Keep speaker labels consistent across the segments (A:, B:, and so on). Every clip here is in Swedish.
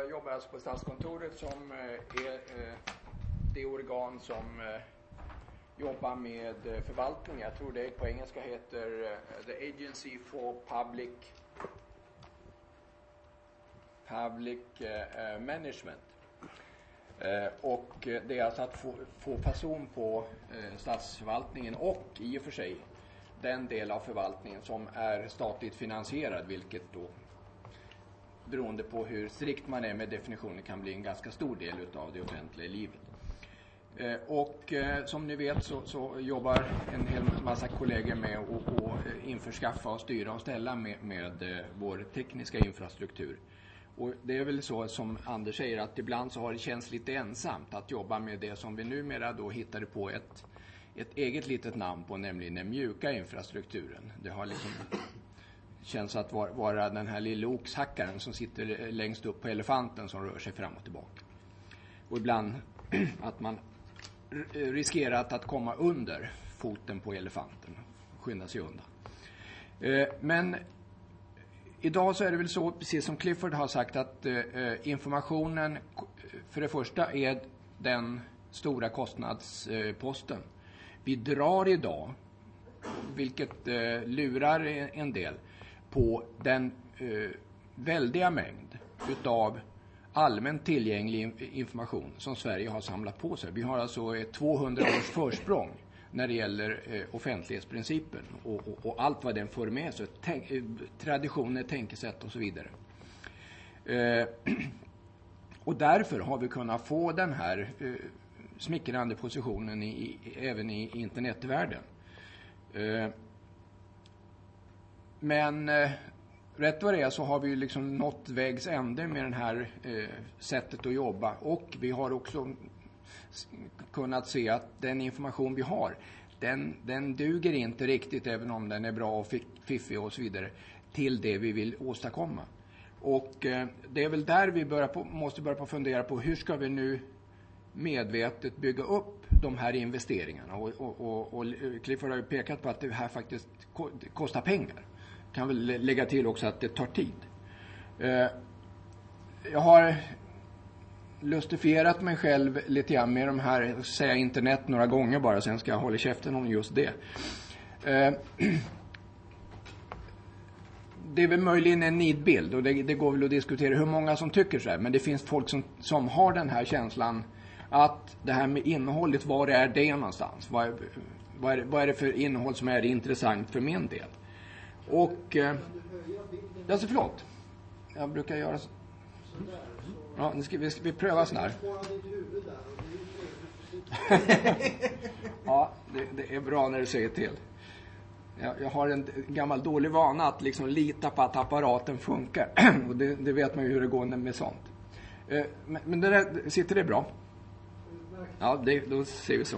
A: Jag jobbar alltså på Statskontoret som är det organ som jobbar med förvaltning. Jag tror det på engelska heter The Agency for Public Management. Och det är alltså att få person på statsförvaltningen och i och för sig den del av förvaltningen som är statligt finansierad, vilket då beroende på hur strikt man är med definitionen kan bli en ganska stor del av det offentliga livet. Och som ni vet så jobbar en hel massa kollegor med att införskaffa och styra och ställa med vår tekniska infrastruktur. Och det är väl så som Anders säger att ibland så har det känts lite ensamt att jobba med det som vi numera då hittade på ett eget litet namn på, nämligen den mjuka infrastrukturen. Det har liksom känns att vara den här lilla oxhackaren som sitter längst upp på elefanten som rör sig fram och tillbaka. Och ibland att man riskerar att komma under foten på elefanten och skynda sig undan. Men idag så är det väl så, precis som Clifford har sagt, att informationen för det första är den stora kostnadsposten. Vi drar idag, vilket lurar en del, på den väldiga mängd utav allmänt tillgänglig information som Sverige har samlat på sig. Vi har alltså 200 års försprång när det gäller offentlighetsprincipen och allt vad den för med sig, traditioner, tänkesätt och så vidare. Och därför har vi kunnat få den här smickrande positionen även i internetvärlden. Men rätt vad det är så har vi ju liksom nått vägs ände med den här sättet att jobba, och vi har också kunnat se att den information vi har den duger inte riktigt, även om den är bra och fiffig och så vidare, till det vi vill åstadkomma. Och det är väl där vi måste börja fundera på hur ska vi nu medvetet bygga upp de här investeringarna, och Clifford har ju pekat på att det här faktiskt kostar pengar. Kan väl lägga till också att det tar tid. Jag har lustifierat mig själv lite grann med de här, säga internet några gånger bara, sen ska jag hålla käften om just det. Det är väl möjligen en nidbild, och det går väl att diskutera hur många som tycker så här, men det finns folk som har den här känslan att det här med innehållet, var är det någonstans? Vad är det för innehåll som är intressant för min del? Och alltså förlåt, jag brukar göra så. Ja, nu ska vi pröva sån här. Ja, det är bra när du säger till. Jag har en gammal dålig vana att liksom lita på att apparaten funkar. Och det vet man ju hur det går med sånt. Men det där, sitter det bra? Ja, då ser vi så.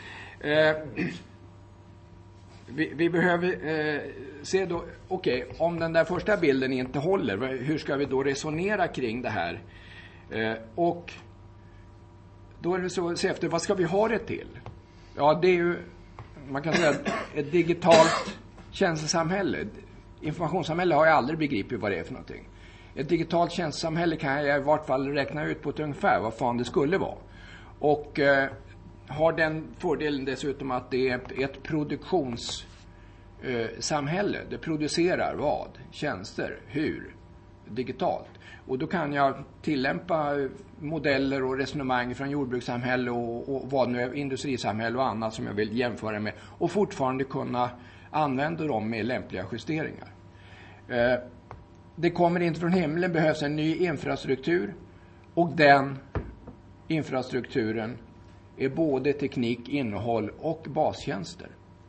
A: Vi behöver se då, okej, om den där första bilden inte håller, hur ska vi då resonera kring det här? Och då är det så att se efter, vad ska vi ha det till? Ja, det är ju, man kan säga, ett digitalt tjänstesamhälle. Informationssamhälle har jag aldrig begripit vad det är för någonting. Ett digitalt tjänstesamhälle kan jag i vart fall räkna ut på ett ungefär vad fan det skulle vara. Och har den fördelen dessutom att det är ett produktionssamhälle. Det producerar vad? Tjänster. Hur? Digitalt. Och då kan jag tillämpa modeller och resonemang från jordbrukssamhälle och vad nu är industrisamhälle och annat som jag vill jämföra med, och fortfarande kunna använda dem med lämpliga justeringar. Det kommer inte från himlen, behövs en ny infrastruktur, och den infrastrukturen är både teknik, innehåll och bastjänster.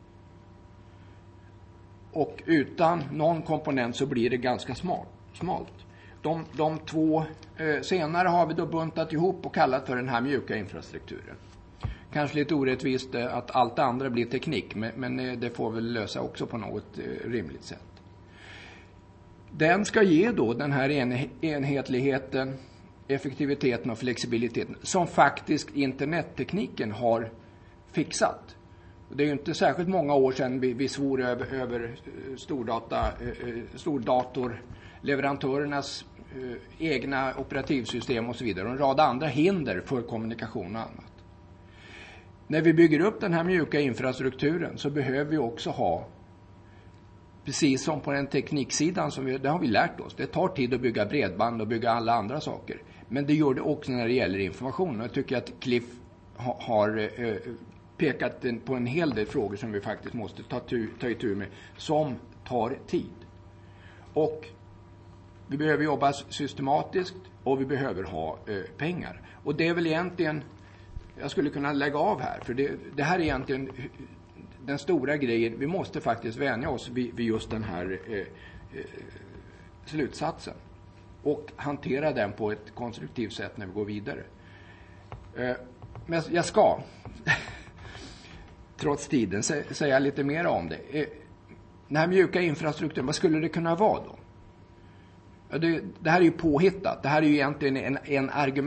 A: Och utan någon komponent så blir det ganska smalt. De två senare har vi då buntat ihop och kallat för den här mjuka infrastrukturen. Kanske lite orättvist att allt andra blir teknik, men det får väl lösa också på något rimligt sätt. Den ska ge då den här enhetligheten, effektiviteten och flexibiliteten som faktiskt internettekniken har fixat. Det är ju inte särskilt många år sedan vi svor över stordatorleverantörernas egna operativsystem och så vidare. Och en rad andra hinder för kommunikation och annat. När vi bygger upp den här mjuka infrastrukturen så behöver vi också ha, precis som på den tekniksidan, det har vi lärt oss. Det tar tid att bygga bredband och bygga alla andra saker. Men det gör det också när det gäller information. Jag tycker att Cliff har pekat på en hel del frågor som vi faktiskt måste ta itu med, som tar tid. Och vi behöver jobba systematiskt och vi behöver ha pengar. Och det är väl egentligen, jag skulle kunna lägga av här, för det här är egentligen den stora grejen. Vi måste faktiskt vänja oss vid just den här slutsatsen och hantera den på ett konstruktivt sätt när vi går vidare. Men jag ska trots tiden säga lite mer om det. Den här mjuka infrastrukturen, vad skulle det kunna vara då? Det här är ju påhittat. Det här är ju egentligen en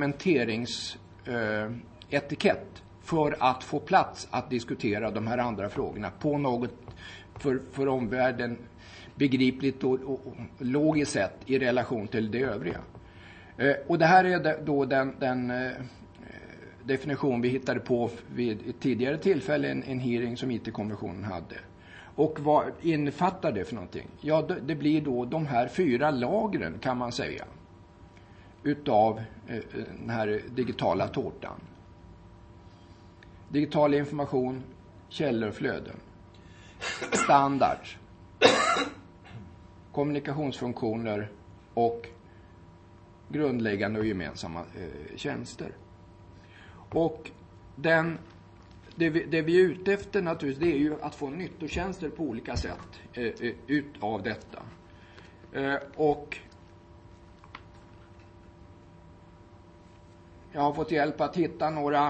A: argumenteringsetikett för att få plats att diskutera de här andra frågorna på något för omvärlden begripligt och logiskt sätt i relation till det övriga. Och det här är då den definition vi hittade på vid ett tidigare tillfälle, en hearing som IT-kommissionen hade. Och vad innefattar det för någonting? Ja, det blir då de här 4 lagren, kan man säga, utav den här digitala tårtan. Digital information, källor och flöden, standards, kommunikationsfunktioner och grundläggande och gemensamma tjänster. Och det vi är ute efter naturligtvis, det är ju att få nyttotjänster på olika sätt utav detta. Och jag har fått hjälp att hitta några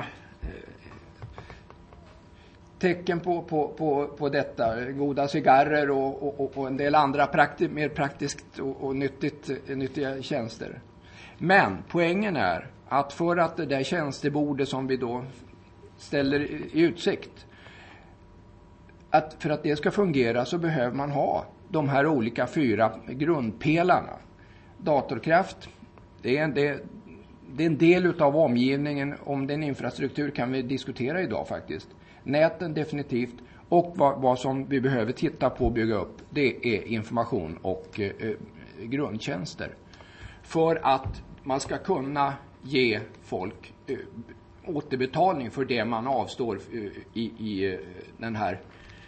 A: tecken på detta. Goda cigarrer och en del andra mer praktiskt och nyttiga tjänster. Men poängen är att för att det där tjänstebordet som vi då ställer i utsikt, att för att det ska fungera så behöver man ha de här olika 4 grundpelarna. Datorkraft, det är en del utav omgivningen. Om den infrastruktur kan vi diskutera idag faktiskt. Näten definitivt, och vad som vi behöver titta på och bygga upp, det är information och grundtjänster. För att man ska kunna ge folk återbetalning för det man avstår i den här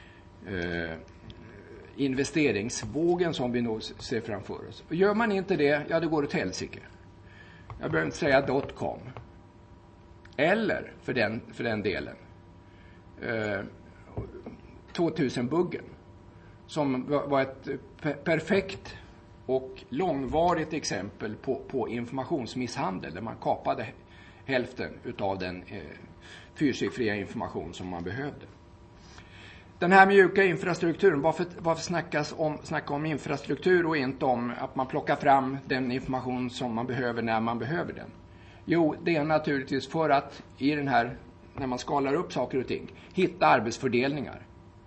A: investeringsvågen som vi nog ser framför oss. Och gör man inte det, ja, det går åt helsike. Jag behöver inte säga .com. Eller för den delen 2000-buggen som var ett perfekt och långvarigt exempel på informationsmisshandel, där man kapade hälften utav den fyrsiffriga information som man behövde. Den här mjuka infrastrukturen, varför snacka om infrastruktur och inte om att man plockar fram den information som man behöver när man behöver den? Jo, det är naturligtvis för att i den här, när man skalar upp saker och ting, hitta arbetsfördelningar,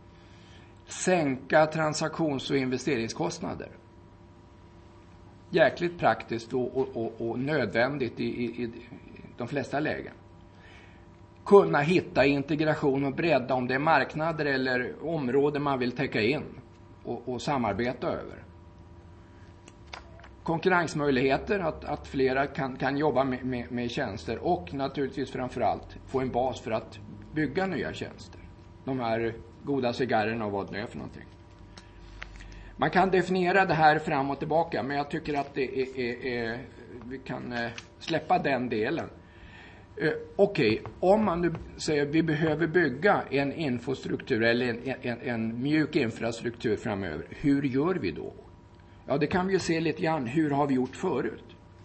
A: sänka transaktions- och investeringskostnader. Jäkligt praktiskt och nödvändigt i de flesta lägen. Kunna hitta integration och bredda, om det är marknader eller områden man vill täcka in och samarbeta över. Konkurrensmöjligheter, att flera kan jobba med tjänster, och naturligtvis framförallt få en bas för att bygga nya tjänster. De här goda cigarrerna och vad det är för någonting. Man kan definiera det här fram och tillbaka, men jag tycker att vi kan släppa den delen. Okej, om man nu säger att vi behöver bygga en infrastruktur eller en mjuk infrastruktur framöver, hur gör vi då? Ja, det kan vi ju se lite grann. Hur har vi gjort förut?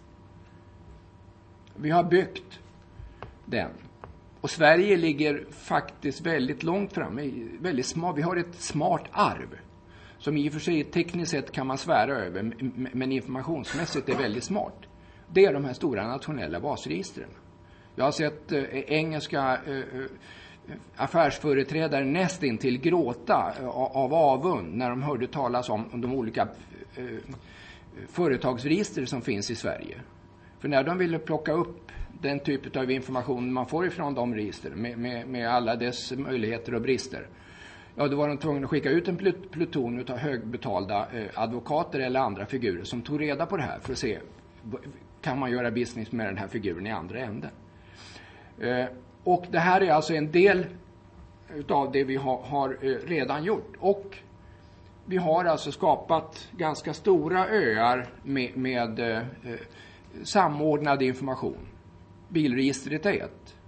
A: Vi har byggt den. Och Sverige ligger faktiskt väldigt långt framme. Väldigt smart. Vi har ett smart arv. Som i och för sig tekniskt sett kan man svära över. Men informationsmässigt är väldigt smart. Det är de här stora nationella basregistren. Jag har sett engelska affärsföreträdare nästintill gråta av avund när de hörde talas om de olika företagsregister som finns i Sverige. För när de ville plocka upp den typ av information man får ifrån de register med alla dess möjligheter och brister, ja, då var de tvungna att skicka ut en pluton av högbetalda advokater eller andra figurer som tog reda på det här för att se, kan man göra business med den här figuren i andra änden. Och det här är alltså en del utav det vi har redan gjort. Och vi har alltså skapat ganska stora öar med samordnad information. Bilregistret är ett.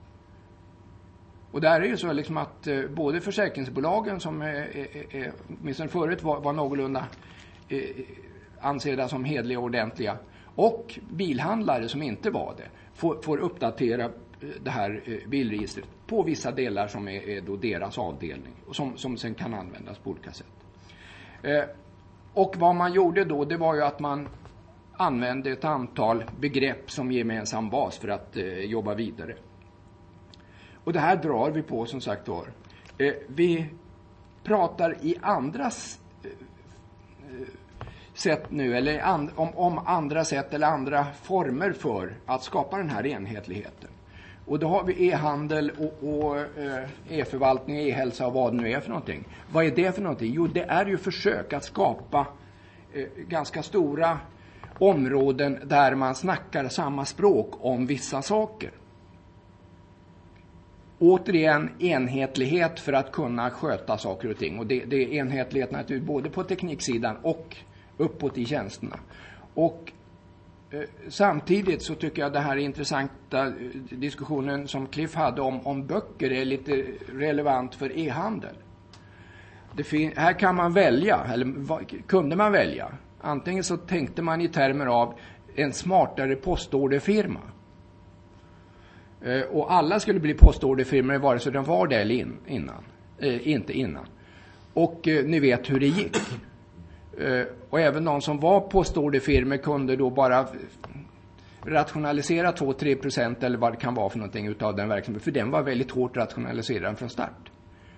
A: Och där är ju så liksom att både försäkringsbolagen som åtminstone förut var någorlunda ansedda som hedliga och ordentliga, och bilhandlare som inte var det får uppdatera det här bilregistret på vissa delar som är då deras avdelning och som sen kan användas på olika sätt. Och vad man gjorde då, det var ju att man använde ett antal begrepp som gemensam bas för att jobba vidare. Och det här drar vi på, som sagt var. Vi pratar i andras sätt nu, eller om andra sätt eller andra former för att skapa den här enhetligheten. Och då har vi e-handel och e-förvaltning, e-hälsa och vad det nu är för någonting. Vad är det för någonting? Jo, det är ju försök att skapa ganska stora områden där man snackar samma språk om vissa saker. Återigen enhetlighet för att kunna sköta saker och ting. Och det är enhetlighet naturligtvis både på tekniksidan och uppåt i tjänsterna. Och samtidigt så tycker jag det här intressanta diskussionen som Cliff hade om böcker är lite relevant för e-handel. Här kan man välja, eller kunde man välja. Antingen så tänkte man i termer av en smartare postorderfirma. Och alla skulle bli postorderfirmor vare sig de var det eller inte innan. Och ni vet hur det gick. Och även de som var postorderfirmor kunde då bara rationalisera 2-3% eller vad det kan vara för någonting utav den verksamheten. För den var väldigt hårt rationaliserad från start.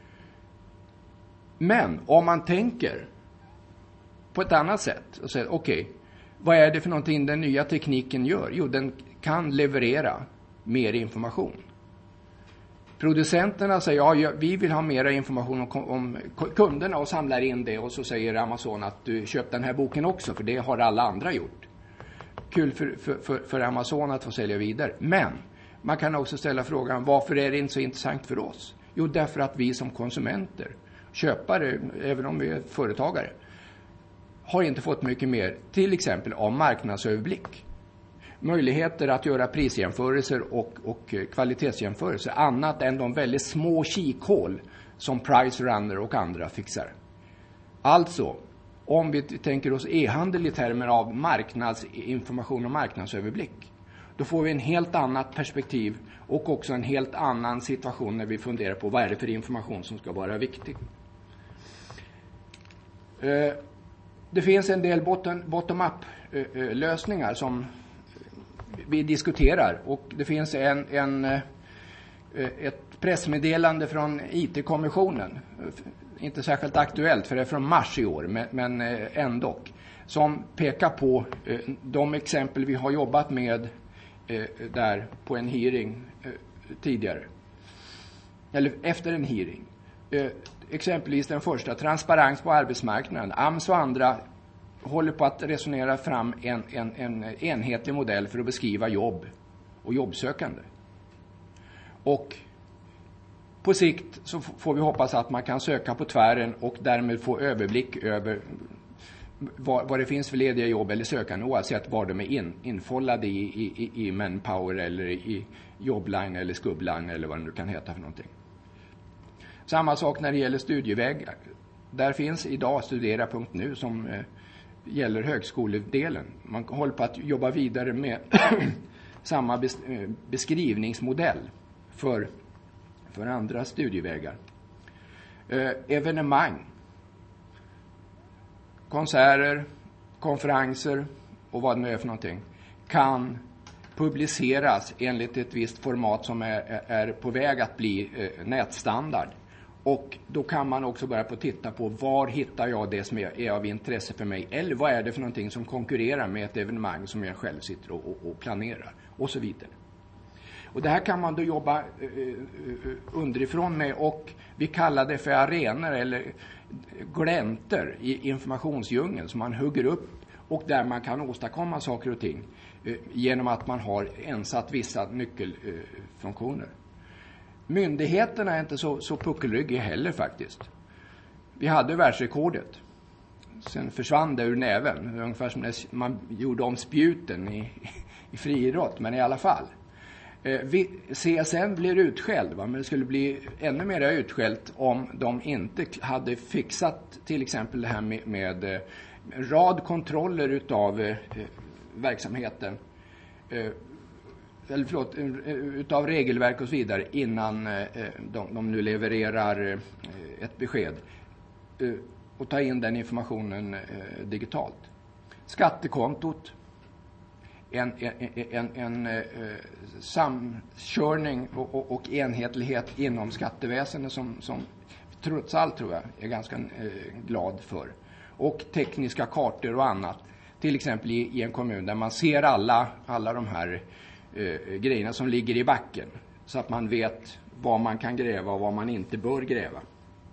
A: Men om man tänker på ett annat sätt och säger okej, vad är det för någonting den nya tekniken gör? Jo, den kan leverera mer information. Producenterna säger ja, vi vill ha mer information om kunderna och samlar in det, och så säger Amazon att du köp den här boken också, för det har alla andra gjort. Kul för Amazon att få sälja vidare. Men man kan också ställa frågan, varför är det inte så intressant för oss? Jo, därför att vi som konsumenter, köpare, även om vi är företagare, har inte fått mycket mer, till exempel av marknadsöverblick. Möjligheter att göra prisjämförelser och kvalitetsjämförelser annat än de väldigt små kikhål som Price Runner och andra fixar. Alltså, om vi tänker oss e-handel i termer av marknadsinformation och marknadsöverblick, då får vi en helt annat perspektiv och också en helt annan situation när vi funderar på vad är det för information som ska vara viktig. Det finns en del bottom-up-lösningar som vi diskuterar, och det finns ett pressmeddelande från IT-kommissionen, inte särskilt aktuellt för det är från mars i år, men ändå, som pekar på de exempel vi har jobbat med där på en hearing tidigare, eller efter en hearing. Exempelvis den första, transparens på arbetsmarknaden. AMS och andra håller på att resonera fram en enhetlig modell för att beskriva jobb och jobbsökande. Och på sikt så får vi hoppas att man kan söka på tvären och därmed få överblick över vad det finns för lediga jobb eller sökande, oavsett var de är infållade i Manpower eller i Jobline eller Skubbline eller vad det nu kan heta för någonting. Samma sak när det gäller studievägar. Där finns idag studera.nu som gäller högskoledelen. Man håller på att jobba vidare med samma beskrivningsmodell för andra studievägar. Evenemang, konserter, konferenser och vad det nu är för någonting kan publiceras enligt ett visst format som är på väg att bli nätstandard. Och då kan man också börja på att titta på var hittar jag det som är av intresse för mig. Eller vad är det för någonting som konkurrerar med ett evenemang som jag själv sitter och planerar. Och så vidare. Och det här kan man då jobba underifrån med, och vi kallar det för arenor eller gläntor i informationsdjungeln som man hugger upp och där man kan åstadkomma saker och ting genom att man har ensatt vissa nyckelfunktioner. Myndigheterna är inte så puckelryggiga heller faktiskt. Vi hade världsrekordet. Sen försvann det ur näven. Ungefär som när man gjorde om spjuten i friidrott, men i alla fall. CSN blir utskälld, men det skulle bli ännu mer utskällt om de inte hade fixat till exempel det här med en rad kontroller utav verksamheten, utav regelverk och så vidare innan de nu levererar ett besked, och ta in den informationen digitalt. Skattekontot, en samkörning och enhetlighet inom skatteväsendet som trots allt tror jag är ganska glad för. Och tekniska kartor och annat. Till exempel i en kommun där man ser alla de här grejerna som ligger i backen. Så att man vet vad man kan gräva och vad man inte bör gräva.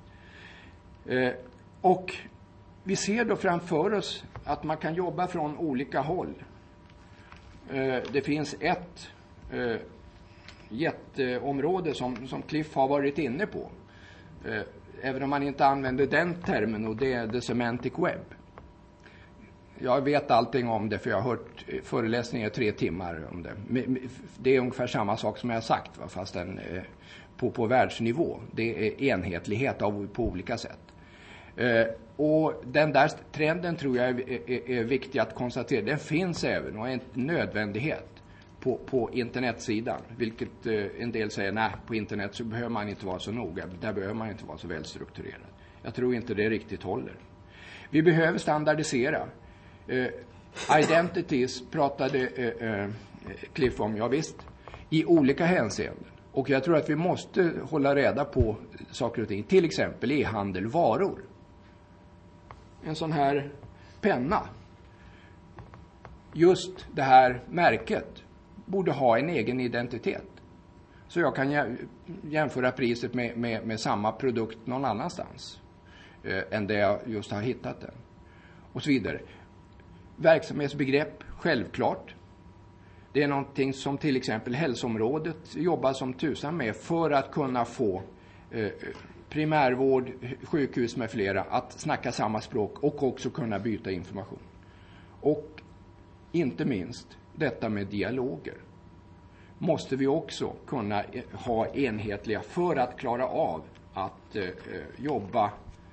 A: Och vi ser då framför oss att man kan jobba från olika håll. Det finns ett jätteområde som Cliff har varit inne på. Även om man inte använder den termen, och det är the semantic web. Jag vet allting om det för jag har hört föreläsningar 3 timmar om det. Det är ungefär samma sak som jag har sagt, fast den på världsnivå. Det är enhetlighet på olika sätt. Och den där trenden tror jag är viktig att konstatera. Den finns även och är en nödvändighet på internetsidan. Vilket en del säger, nej, på internet så behöver man inte vara så noga. Där behöver man inte vara så välstrukturerad. Jag tror inte det riktigt håller. Vi behöver standardisera. Identities pratade Cliff om, ja visst, i olika hänseenden. Och jag tror att vi måste hålla reda på saker och ting. Till exempel e-handel, varor. En sån här penna. Just det här märket borde ha en egen identitet. Så jag kan jämföra priset med samma produkt någon annanstans än där jag just har hittat den. Och så vidare. Verksamhetsbegrepp, självklart. Det är någonting som till exempel hälsoområdet jobbar som tusan med för att kunna få primärvård, sjukhus med flera att snacka samma språk och också kunna byta information. Och inte minst detta med dialoger. Måste vi också kunna ha enhetliga för att klara av att jobba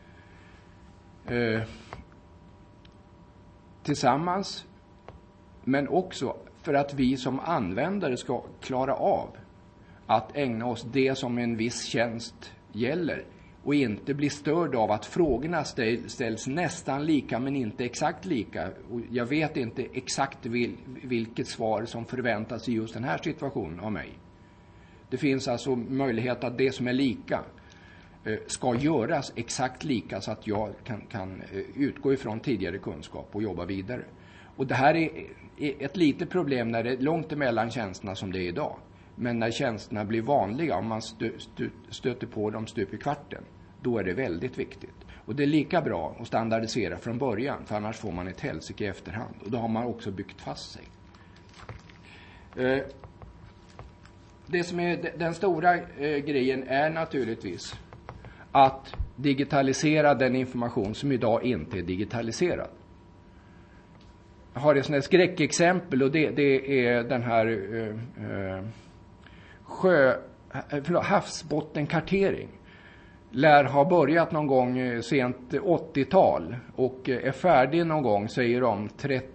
A: tillsammans, men också för att vi som användare ska klara av att ägna oss det som en viss tjänst gäller och inte bli störd av att frågorna ställs nästan lika men inte exakt lika. Och jag vet inte exakt vilket svar som förväntas i just den här situationen av mig. Det finns alltså möjlighet att det som är lika ska göras exakt lika så att jag kan utgå ifrån tidigare kunskap och jobba vidare. Och det här är ett litet problem när det är långt emellan tjänsterna som det är idag. Men när tjänsterna blir vanliga, om man stöter på dem stup i kvarten, då är det väldigt viktigt. Och det är lika bra att standardisera från början, för annars får man ett helsike i efterhand. Och då har man också byggt fast sig. Det som är den stora grejen är naturligtvis att digitalisera den information som idag inte är digitaliserad. Jag har ett sånt här skräckexempel, och det är den här havsbottenkartering. Lär ha börjat någon gång sent 80-tal och är färdig någon gång, säger de,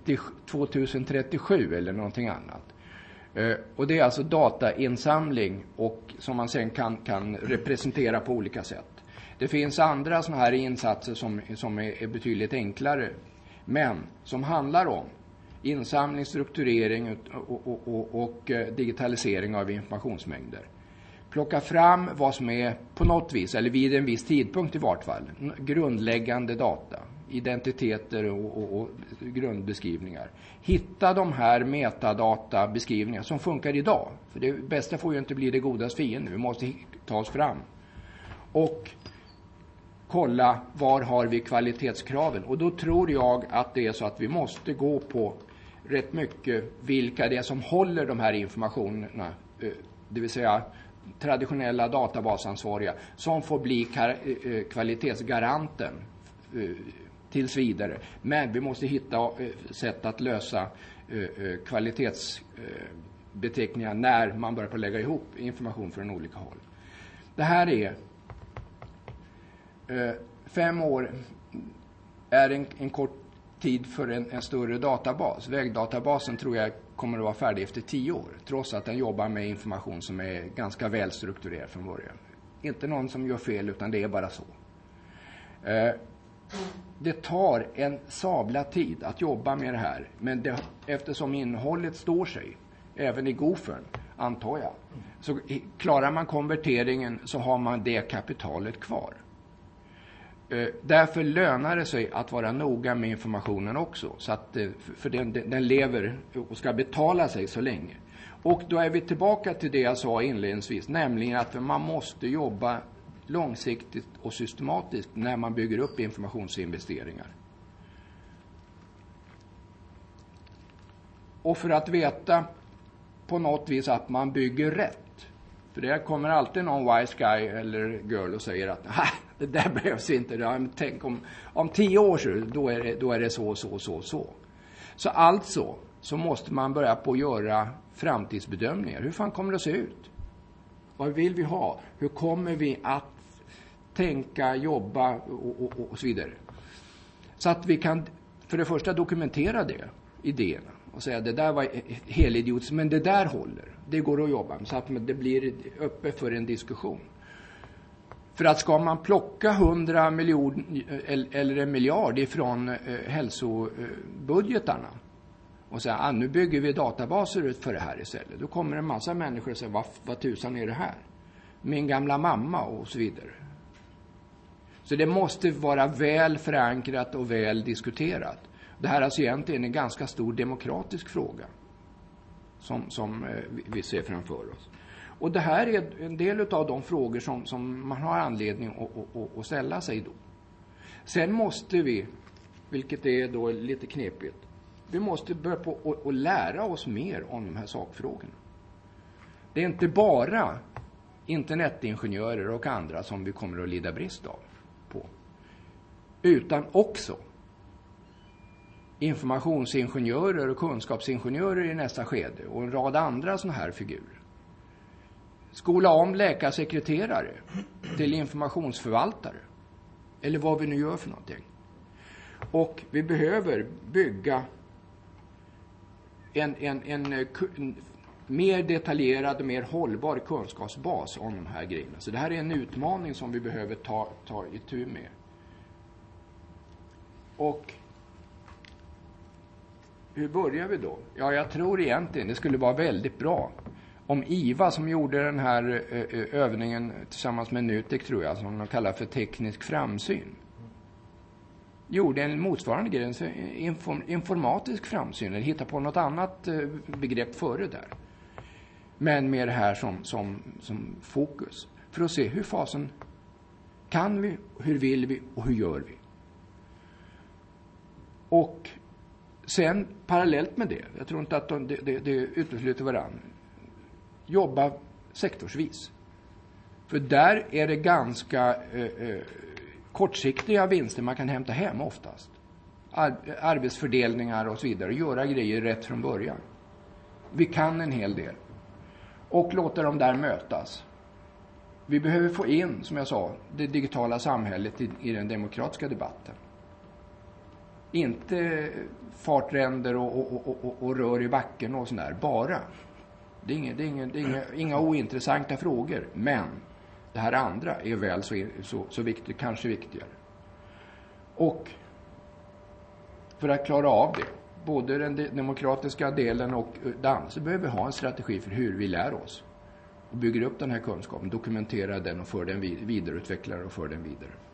A: 2037 eller någonting annat. Och det är alltså datainsamling och som man sen kan representera på olika sätt. Det finns andra såna här insatser som är betydligt enklare, men som handlar om insamling, strukturering och digitalisering av informationsmängder. Plocka fram vad som är på något vis, eller vid en viss tidpunkt i vart fall, grundläggande data, identiteter och grundbeskrivningar. Hitta de här metadatabeskrivningar som funkar idag. För det bästa får ju inte bli det godas fiende. Vi måste ta oss fram. Och kolla var har vi kvalitetskraven. Och då tror jag att det är så att vi måste gå på rätt mycket vilka det är som håller de här informationerna. Det vill säga traditionella databasansvariga som får bli kvalitetsgaranten tills vidare. Men vi måste hitta sätt att lösa kvalitetsbeteckningar när man börjar på att lägga ihop information från olika håll. Det här är 5 år är en kort tid för en större databas. Vägdatabasen tror jag kommer att vara färdig efter 10 år. Trots att den jobbar med information som är ganska väl strukturerad från början. Inte någon som gör fel, utan det är bara så. Det tar en sabla tid att jobba med det här. Men eftersom innehållet står sig, även i Gofern, antar jag. Så klarar man konverteringen så har man det kapitalet kvar. Därför lönar det sig att vara noga med informationen också. Så att, för den lever och ska betala sig så länge. Och då är vi tillbaka till det jag sa inledningsvis. Nämligen att man måste jobba långsiktigt och systematiskt när man bygger upp informationsinvesteringar. Och för att veta på något vis att man bygger rätt. För det kommer alltid någon wise guy eller girl och säger att det där behövs inte. Tänk om 10 år då är det så. Så alltså så måste man börja på att göra framtidsbedömningar. Hur fan kommer det att se ut? Vad vill vi ha? Hur kommer vi att tänka, jobba och så vidare? Så att vi kan för det första dokumentera idéerna. Och säga det där var helidiotiskt, men det där håller. Det går att jobba med så att det blir öppet för en diskussion. För att ska man plocka 100 miljoner eller 1 miljard ifrån hälsobudgetarna och säga nu bygger vi databaser för det här istället. Då kommer en massa människor och säger vad tusan är det här? Min gamla mamma och så vidare. Så det måste vara väl förankrat och väl diskuterat. Det här är alltså egentligen en ganska stor demokratisk fråga som vi ser framför oss. Och det här är en del av de frågor som man har anledning att ställa sig då. Sen måste vi, vilket är då lite knepigt, vi måste börja på att lära oss mer om de här sakfrågorna. Det är inte bara internetingenjörer och andra som vi kommer att lida brist på. Utan också informationsingenjörer och kunskapsingenjörer i nästa skede och en rad andra såna här figurer. Skola om läkarsekreterare till informationsförvaltare eller vad vi nu gör för någonting. Och vi behöver bygga en mer detaljerad och mer hållbar kunskapsbas om de här grejerna. Så det här är en utmaning som vi behöver ta itu med. Och hur börjar vi då? Ja, jag tror egentligen det skulle vara väldigt bra om IVA som gjorde den här övningen tillsammans med NUTEK tror jag, som de kallar för teknisk framsyn, gjorde en motsvarande grej, informatisk framsyn, eller hitta på något annat begrepp före där. Men med det här som fokus. För att se hur fasen kan vi, hur vill vi och hur gör vi. Och sen parallellt med det, jag tror inte att det utesluter varandra, jobba sektorsvis. För där är det ganska kortsiktiga vinster man kan hämta hem oftast. Arbetsfördelningar och så vidare. Göra grejer rätt från början. Vi kan en hel del. Och låta dem där mötas. Vi behöver få in, som jag sa, det digitala samhället i den demokratiska debatten. Inte fartränder och rör i backen och sådär. Bara. Det är inga ointressanta frågor. Men det här andra är väl så viktigt, kanske viktigare. Och för att klara av det, både den demokratiska delen och den, så behöver vi ha en strategi för hur vi lär oss. Och bygger upp den här kunskapen, dokumenterar den och för den vidareutvecklar och för den vidare.